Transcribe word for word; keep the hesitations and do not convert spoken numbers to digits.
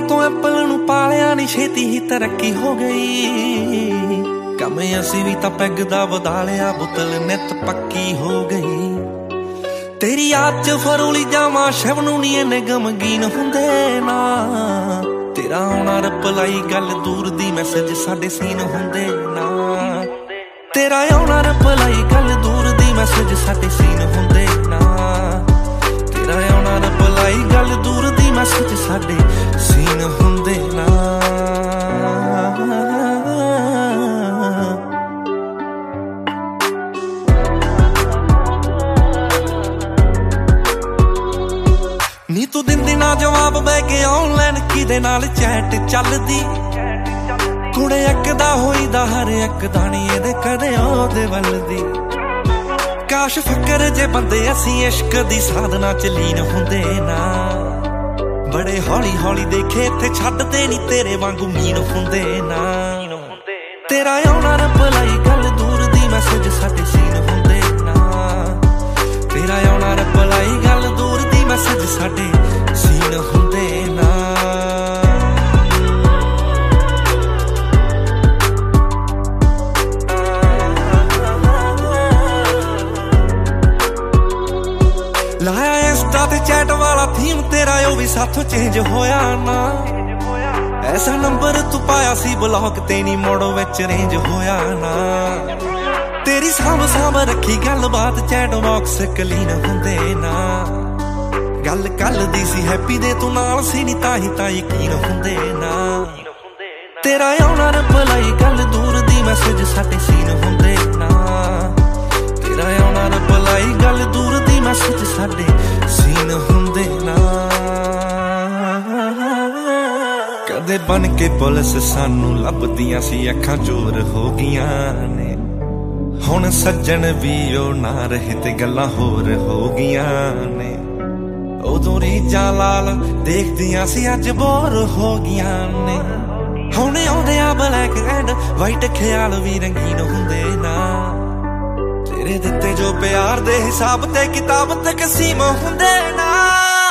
ਤੋਂ ਐਪਲ ਨੂੰ ਪਾਲਿਆ ਨੀ ਛੇਤੀ ਹੀ ਤਰੱਕੀ ਹੋ ਗਈ। ਕਮੇ ਅਸੀਂ ਵੀ ਤਾਂ ਪੈਗ ਦਾ ਵਧਾ ਲਿਆ, ਬੁੱਤਲ ਨਿੱਤ ਪੱਕੀ ਹੋ ਗਈ। ਤੇਰੀ ਯਾਦ ਚ ਫਰੋਲੀ ਜਾਵਾਂ ਸ਼ਵ ਨੂੰ ਨੀ ਇਹਨੇ ਗਮਗੀਨ ਹੁੰਦੇ ਨਾ। ਤੇਰਾ ਆਉਣਾ ਰਿਪਲਾਈ ਗੱਲ ਦੂਰ ਦੀ, ਮੈਸੇਜ ਸਾਡੇ ਸੀਨ ਹੁੰਦੇ ਨਾ। ਤੇਰਾ ਆਉਣਾ ਰਿਪਲਾਈ ਗੱਲ ਦੂਰ ਦੀ, ਮੈਸੇਜ ਸਾਡੇ ਸੀਨ ਹੁੰਦੇ ਨਾ। ਤੇਰਾ ਆਉਣਾ ਰਿਪਲਾਈ ਗੱਲ ਦੂਰ ਦੀ, ਮੈਸੇਜ ਸਾਡੇ ਸੀਨ ਹੁੰਦੇ ਨਾ। ਨੀ ਤੂੰ ਦਿੰਦੀ ਨਾ ਜਵਾਬ ਬਹਿ ਕੇ ਆਨਲਾਈਨ ਕਿਦੇ ਨਾਲ ਚੈਟ ਚੱਲਦੀ। ਕੁੜੇ ਇੱਕ ਦਾ ਹੋਈਦਾ ਹਰ ਇੱਕ ਦਾਣੀ ਇਹਦੇ ਕਦੇ ਉਹਦੇ ਵੱਲ ਦੀ। ਕਾਸ਼ ਫਕਰ ਜੇ ਬੰਦੇ ਅਸੀਂ ਇਸ਼ਕ ਦੀ ਸਾਧਨਾ ਚ ਲੀਨ ਹੁੰਦੇ ਨਾ। ਬੜੇ ਹੌਲੀ ਹੌਲੀ ਦੇਖੇ ਇੱਥੇ ਛੱਡਦੇ ਨੀ ਤੇਰੇ ਵਾਂਗੂ ਮੀਨ ਹੁੰਦੇ ਨਾ। ਤੇਰਾ ਆਉਣਾ ਰਿਪਲਾਈ ਗੱਲ ਦੂਰ ਦੀ, ਮੈਸੇਜ ਸਾਡੇ ਸੀਨ ਹੁੰਦੇ ਨਾ। ਤੇਰਾ ਆਉਣਾ ਰਿਪਲਾਈ ਗੱਲ ਦੂਰ ਦੀ, ਮੈਸੇਜ ਸਾਡੇ ਸੀਨ ਹੁੰਦੇ ਨਾ। ਲਾਇਆ ਇੰਸਟਾ ਤੇ ਚੈਟ ਵਾਲਾ ਥੀਮ ਤੇਰਾ ਉਹ ਵੀ ਸਾਥੋਂ ਚੇਂਜ ਹੋਇਆ ਨਾ। ਐਸਾ ਨੰਬਰ ਤੂੰ ਪਾਇਆ ਸੀ ਬਲੌਕ ਤੇ ਨੀ ਮੋੜੋ ਵਿੱਚ ਰੇਂਜ ਹੋਇਆ ਨਾ। ਤੇਰੀ ਸਾਂਭ ਸਾਂਭ ਰੱਖੀ ਗੱਲਬਾਤ ਚੈਟ ਬਾਕਸ ਕਲੀਨ ਹੁੰਦੇ ਨਾ। ਗੱਲ ਕੱਲ ਦੀ ਸੀ ਹੈਪੀ ਦੇ ਤੂੰ ਨਾਲ ਸੀ ਨੀ ਤਾਂ ਹੀ ਤਾਂ ਯਕੀਨ ਹੁੰਦੇ ਨਾ। ਤੇਰਾ ਆਉਣਾ ਰਿਪਲਾਈ ਗੱਲ ਦੂਰ ਦੀ, ਮੈਸੇਜ ਸਾਡੇ ਸੀਨ ਹੁੰਦੇ ਨਾ। ਤੇਰਾ ਆਉਣਾ ਰਿਪਲਾਈ ਗੱਲ ਦੂਰ ਦੀ, ਮੈਸੇਜ ਸਾਡੇ ਸੀਨ ਹੁੰਦੇ ਨਾ। ਕਦੇ ਬਣ ਕੇ ਪੁਲਿਸ ਸਾਨੂੰ ਲੱਭਦੀਆਂ ਸੀ, ਅੱਖਾਂ ਚੋਰ ਹੋ ਗਈਆਂ ਨੇ। ਹੁਣ ਸੱਜਣ ਵੀ ਉਹ ਨਾ ਰਹੇ ਤੇ ਗੱਲਾਂ ਹੋਰ ਹੋ ਗਈਆਂ ਨੇ। ਉਦੋਂ ਰੀਝਾਂ ਲਾਲ ਦੇਖਦੀਆਂ ਸੀ ਅੱਜ ਬੋਰ ਹੋ ਗਈਆਂ ਨੇ। ਹੁਣ ਆਉਂਦੇ ਆ ਬਲੈਕ ਐਂਡ ਵਾਈਟ ਖਿਆਲ ਵੀ ਰੰਗੀਨ ਹੁੰਦੇ ਨਾ। ਤੇਰੇ ਦਿੱਤੇ ਜੋ ਪਿਆਰ ਦੇ ਹਿਸਾਬ ਤੇ ਕਿਤਾਬ ਤਕਸੀਮ ਹੁੰਦੇ ਨਾ।